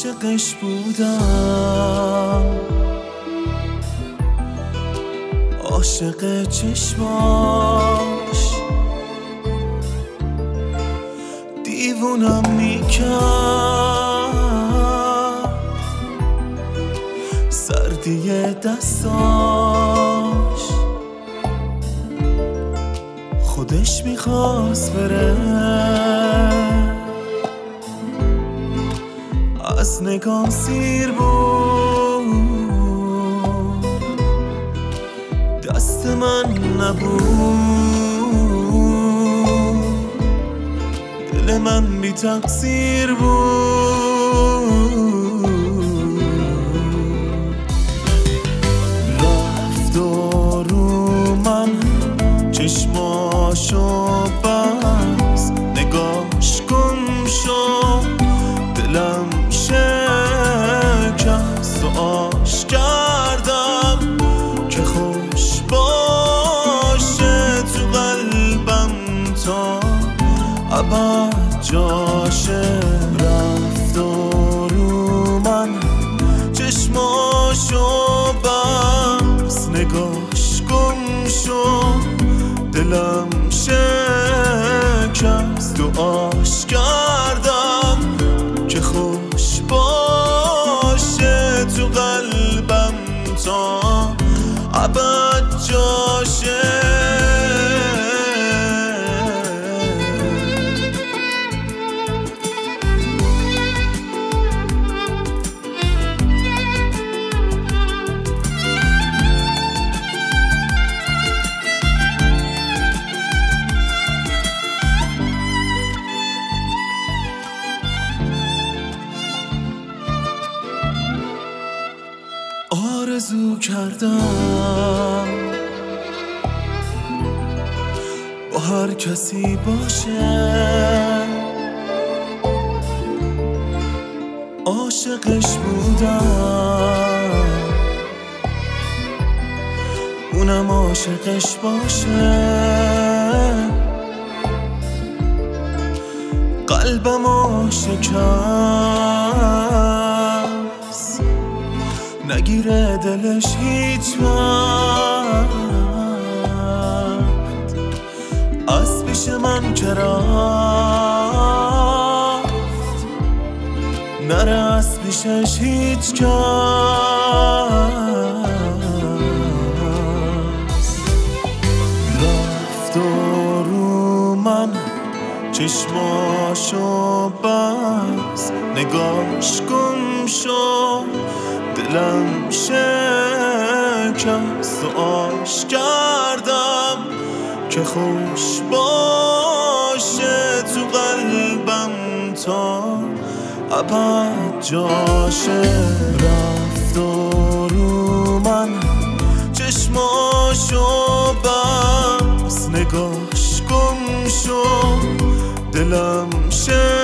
عاشقش بودم، عاشق چشماش دیوونم میکرد، سردی دستاش خودش میخواست بره، از نگام سیر بود، دست من نبود، دل من بی تقصیر بود. رفت و رو من چشماشو بس، نگاش گم شد، دلم شکست و آش کردم که خوش باشه تو قلبم تا ابد جاشه. رفت و رو من چشماشو بس، نگاش گم شد، دلم شکست و آش کردم که خوش باشه تو قلبم تا ابد جاشه. آرزو کردم با هر کسی باشه، عاشقش بودم اونم عاشقش باشه، قلبمو شکست، نگیره دلش هیچ وقت، از پیش من که رفت، نره از پیشش هیچ کس. رفت و رو من چشماشو بس، نگاش گم شد، دلم شکست و آش کردم که خوش باشه تو قلبم تا ابد جاشه. رفت و رو من چشماشو بس، نگاش گم شد، دلم شکست